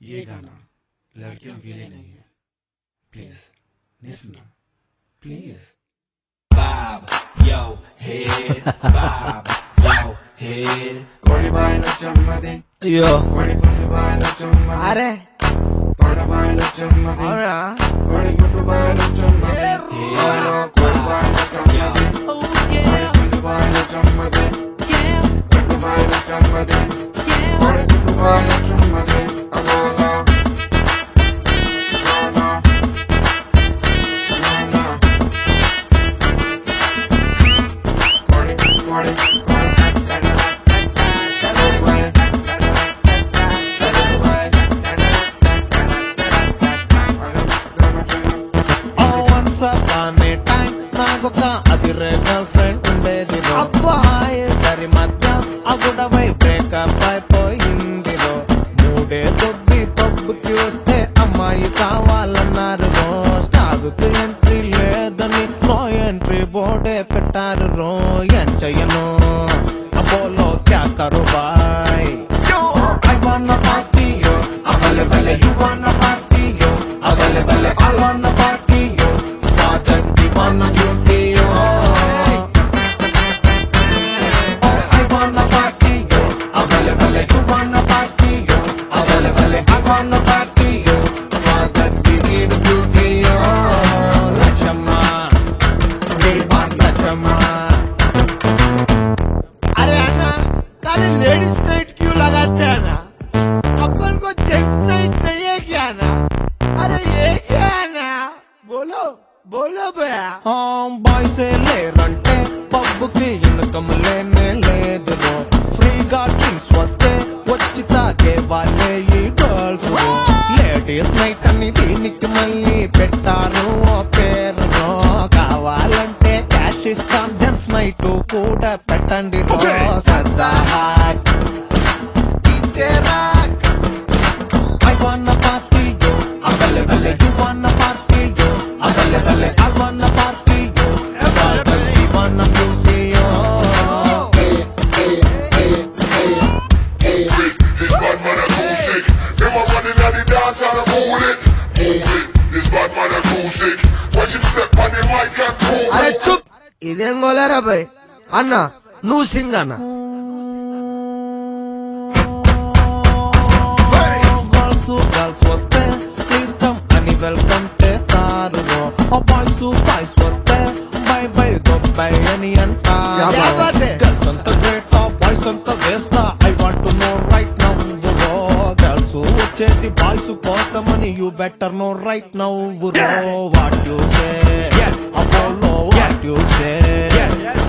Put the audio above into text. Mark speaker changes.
Speaker 1: ये गाना लड़कियों के लिए नहीं है, please listen please.
Speaker 2: Bob your head, bob your head.
Speaker 1: कोड़ी बायला चम्मदे
Speaker 3: यो
Speaker 1: कोड़ी गुड्डू बायला चम्मदे
Speaker 3: अरे
Speaker 1: कोड़ी बायला चम्मदे
Speaker 3: అవునా
Speaker 1: कोड़ी गुड्डू बायला चम्मदे कोड़ी बायला चम्मदे कोड़ी गुड्डू बायला चम्मदे गुड्डू बायला चम्मदे कोड़ी गुड्डू बायला चम्मदे अवाला
Speaker 3: అదిరే గర్ల్ ఫ్రెండ్ ఉండేది ఇద్దరి మధ్య అగుడవై బ్రేకప్ అయిపోయిందిరో మూడే తొబ్బుకి వస్తే అమ్మాయి కావాలన్నారు రో స్టాగుకు ఎంట్రీ లేదని నో ఎంట్రీ బోర్డే పెట్టారు రో ఏం చెయ్యను అపోలో క్యా కరు boy I wanna party yo avale vale you wanna party yo avale vale I wanna party yo father we wanna beauty yo I wanna party yo avale vale you wanna party yo avale vale I wanna party yo father we need beauty yo lachama we want lachama
Speaker 4: अरे अन्ना खाली ladies night क्यों लगाते हैं ना अपन को gents night नहीं है क्या ना अरे ये क्या है ना बोलो बोलो भैया
Speaker 3: బాయ్స్ లేరంటే పబ్బుకి ఇన్కమ్ లేనే లేదురో ఫ్రీగా డ్రింక్స్ వస్తే వచ్చి తాగే వాళ్ళే ఈ గర్ల్స్ లేడీస్ నైట్ అని దీనికి మళ్ళీ పెట్టారు ఓ పేరులో కావాలంటే క్యాష్ ఇస్తాం జెంట్స్ నైట్ కూడా పెట్టండి సరదా I wanna party yo avale vale you wanna party yo avale vale I wanna party yo father we wanna beauty yo
Speaker 5: This bad man a too sick. Them a running at the dance and a move it. This bad man a too sick. Watch him step on the mic and prove
Speaker 4: अरे
Speaker 5: it.
Speaker 4: चुप इधर बोला रे भाई अन्ना नू सिंग अन्ना
Speaker 3: girls వస్తే ప్లీజ్ కమ్ అని వెల్కమ్ చేస్తారు బాయ్స్ వస్తే బై బై బై అని
Speaker 4: क्या बात है?
Speaker 3: గర్ల్స్ అంత గ్రేట్ బాయ్స్ అంత waste I want to know right now girls వచ్చేది బాయ్స్ కోసమని you better know right now what you say అపోలో వాట్ యు సే